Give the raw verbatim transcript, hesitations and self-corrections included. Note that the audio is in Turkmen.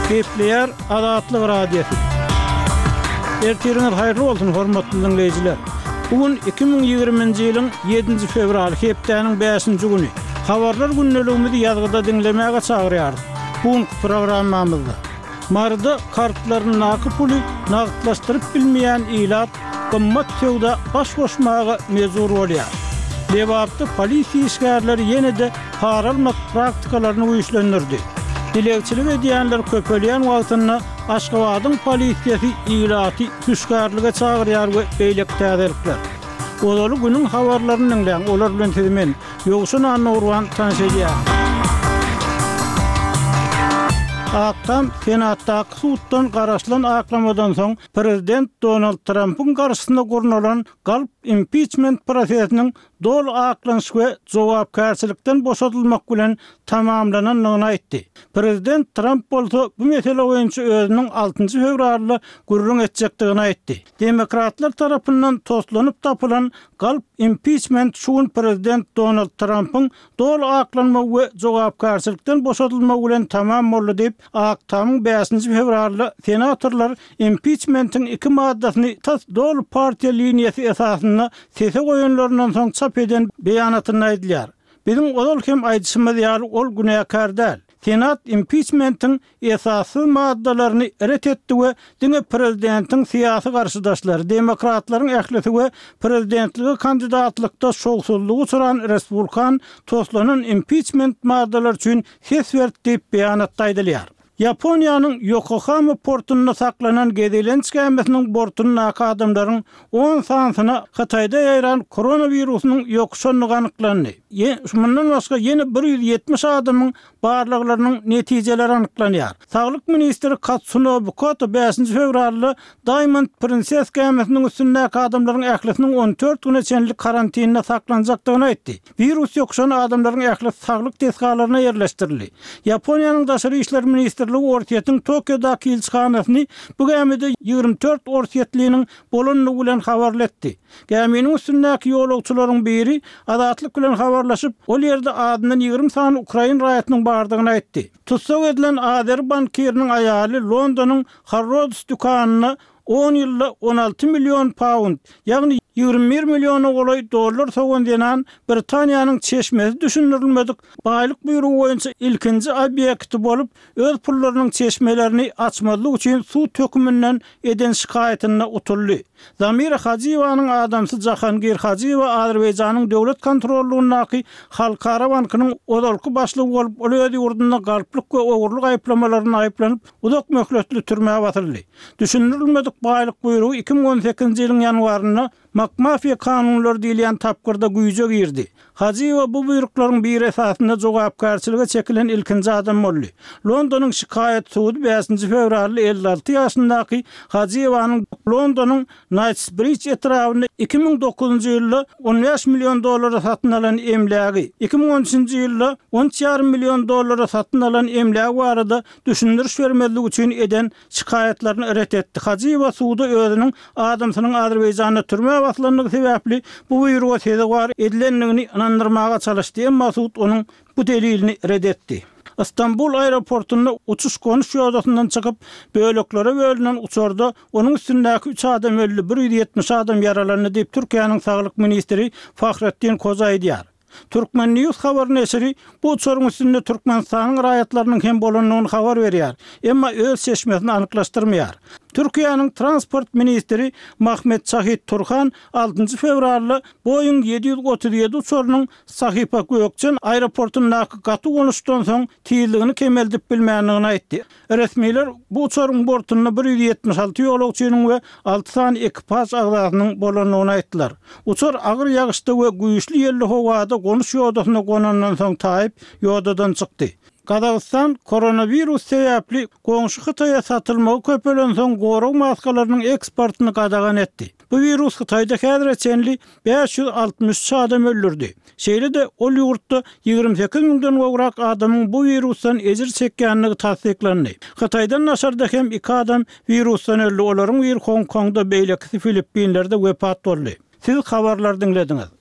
Gepleyer Azatlyk Radiosu. Ertiriniz hayırlı olsun hormatly dinleyijiler. Bugün iki bin ýygrimiňji ýylyň ýedinji fevral hepdeniň beşinji güni. Habarlar günneligimizi ýazgyda dinlemäge çagyrýar. Bugün programmamyzda marda kartlaryny naky puly nagtlaşdyryp bilmeýän ilat gymmat söwda baş goşmagy mezur bolýar. Lebapda polisiýa işgärleri ýene-de paralmak praktikalaryny güýçlendirdi. Dilekçilik edýänler köpelýän wagtyna Aşgabatyň polisiýasy ilaty hüşgärlige çagyrýar we beýlek täzirikler. Olaly günüň habarlaryny dinleň, olar bilen tezemen ýogşun anurwan tanşedýär. Akşam Senatdaky suwtdan garaşlan aklamadan soň Prezident Donald Trump'yň garşysynda gurnulan galp impeachment prosesiniň dol aklanş we jogapkärçilikden boşadylmak bilen tamamlananyny aýtdy. Prezident Trump bolsa bu mesele boýunça özüniň altynjy fevralda gurrun etjekdigini aýtdy. Demokratlar tarapyndan toslanyp tapylan galp impeachment şuň Prezident Donald Trump'yň dol aklanma we jogapkärçilikden boşadylmak bilen tamam boldy diýip akşamyň beşinji fevralda senatorlar impeachmentin iki maddasyny tas dol partiýa liniýasy esasynda sese goýanlaryndan soň çap eden beýanatyny aýdylýar. Bizim olal hem aýdysymyz ýaly ol günäkar däl. Senat impeachmentin esasy maddalaryny ret etdi we diňe prezidentiň syýasy garşydaşlary, demokratlaryň ählisi we prezidentligi kandidatlykda şogsullygy uçuran respublikan toslanan impeachment maddalary üçin ses berdi diýip beýanatda aýdylýar. Yaponiýanyň Yokohama portunda saklanan gezilenç gemisining bortuna adamlaryň on sansyna Hataýda ýaýran koronawirusynyň ýokşanlygy anyklandy. Şundan başga ýene bir ýüz ýetmiş adamyň barlyklarynyň netijeleri anyklanýar. Saglyk ministri Katsunobu Koto beşinji fevralda Diamond Princess gemisiniň üstündäki adamlaryň ählisiniň on dört güne çenlik karantinine saklanjakdygyny aýtdy. Virus ýokşan adamlaryň ählisi saglyk tesgalaryna ýerleşdirildi. Yaponiýanyň daşary işler ministri Ortiýetiň Tokyodaky ilçihanasyny bu gemide ýygrimi dört ortiýetliniň bolanyny bilen habarlatdy. Geminiň üstündäki ýolagçylaryň biri Azatlyk bilen habarlaşyp, ol ýerde adyndan ýygrimi sany Ukraina raýatynyň bardygyny aýtdy. Tutsak edilen Azer bankiriniň aýaly Londonyň Harrods dükanyna on ýylda on alty milyon pound, ýagny ýygrimi bir milyon golay dollar sogan diýen Britaniýanyň çeşmesi düşündirilmedik baýlyk buýrugy boýunça ilkinji obyekti bolup, öz pullarynyň çeşmelerini açmalyk üçin suw tökümünden eden şikaýatyna utuldy. Zamira Hajywanyň adamsy Jahangir Hajiwa Azerbaýjanyň döwlet kontrollugynyň Halkara bankynyň odalky başlygy bolup, ol öz ýurdunda galplyk we ogurlyk aýplamalaryndan aýplanyp, uzak möhletli türmäge batyryldy. Düşündirilmedik baýlyk buýrugy iki bin on sekizinji ýylyň ýanwaryna McMafia kanunları diýilen tapgyrda güýje girdi. Hajiwa bu buýruklaryň bir esasynda jogapkärçilige çekilen ilkinji adam boldy. Londonyň şikaýat sudy beşinji fevralda elli alty ýaşyndaky Hajywanyň Londonyň Knightsbridge etrafynda iki bin dokuzunji ýylda on beş milyon dollara satyn alan emlägi, iki bin on üçinji ýylda on üç ýarym milyon dollara satyn alan emlägi barada düşündiriş bermezlik üçin eden şikaýatlaryny ret etdi. Hajiwa suwda özüniň adamsynyň Azerbaýjanyna türme batlanlygy sebäpli bu buýruga seze bar edilenligini inandyrmaga çalışdy, emma suwd onuň bu delilini red etdi. İstanbul aeroportunda uçuş konuş ýoldasynyň çykyp böleklere bölünen uçarda onuň üstündäki üç adam öldü, bir ýüz ýetmiş adam yaralandy diýip Türkiýanyň saglyk ministri Fahrettin Koza aýdýar. Türkmen News habar neşri bu uçaryň üstünde Türkmenistanyň raýatlarynyň hem bolanyny habar berýär, emma öz seçmesini anyklaşdyrmaýar. Türkiýanyň transport ministri Mahmet Şahit Turhan altynjy fevralda Boeing yedi yüz otuz ýedi uçarynyň Sahipa Gökçen aeroportundaky gaty konuşdan soň tiýildigini kemeldip bilmänligini aýtdy. Resmiler bu uçaryň bortunda bir ýüz ýetmiş alty ýolagçynyň we alty sany ekipaj agzasynyň bolanyny aýtdylar. Uçar agyr ýagyşda we güýçli ýerli howada konuş ýoldasyna gonandan soň taýyp ýoldadan çykdy. Kazakistan koronavirus sebäpli goňşy Hitaýa satylmagy köpelen soň gorag maskalarynyň eksportyny gadagan etdi. Bu virus Hitaýda häzir çenli beş yüz altmış üç adam öldürdi. Şeýle-de ol ýurtda ýygrimi sekiz miňden gowrak adamyň bu virusdan ejir çekýänligi tasdiklendi. Hitaýdan naşarda hem iki adam virusdan öldü. Olaryň bir Hong Kongda beýleki Filippinlerde wepat boldy. Siz habarlar dinlediňiz.